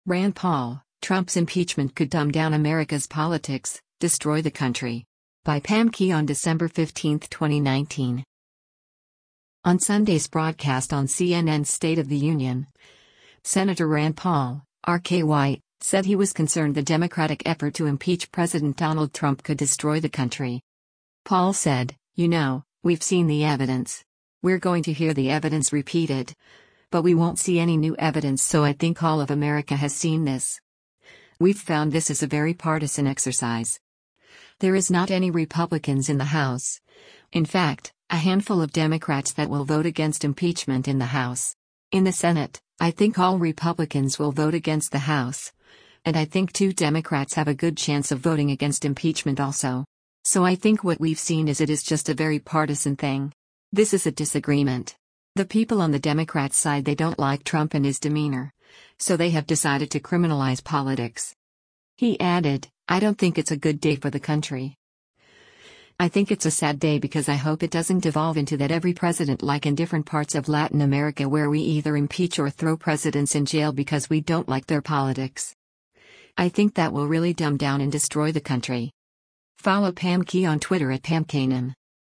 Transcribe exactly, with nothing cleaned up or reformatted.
Rand Paul, Trump's impeachment could dumb down America's politics, destroy the country. By Pam Key on December fifteenth, twenty nineteen. On Sunday's broadcast on C N N's State of the Union, Senator Rand Paul, R K Y, said he was concerned the Democratic effort to impeach President Donald Trump could destroy the country. Paul said, "You know, we've seen the evidence. We're going to hear the evidence repeated. But we won't see any new evidence, so I think all of America has seen this. We've found this is a very partisan exercise. There is not any Republicans in the House. In fact, a handful of Democrats that will vote against impeachment in the House. In the Senate, I think all Republicans will vote against the House. And I think two Democrats have a good chance of voting against impeachment also. So I think what we've seen is it is just a very partisan thing. This is a disagreement. The people on the Democrat side, they don't like Trump and his demeanor. So they have decided to criminalize politics." He added, "I don't think it's a good day for the country. I think it's a sad day because I hope it doesn't devolve into that every president, like in different parts of Latin America, where we either impeach or throw presidents in jail because we don't like their politics. I think that will really dumb down and destroy the country." Follow Pam Key on Twitter at Pam Kanem.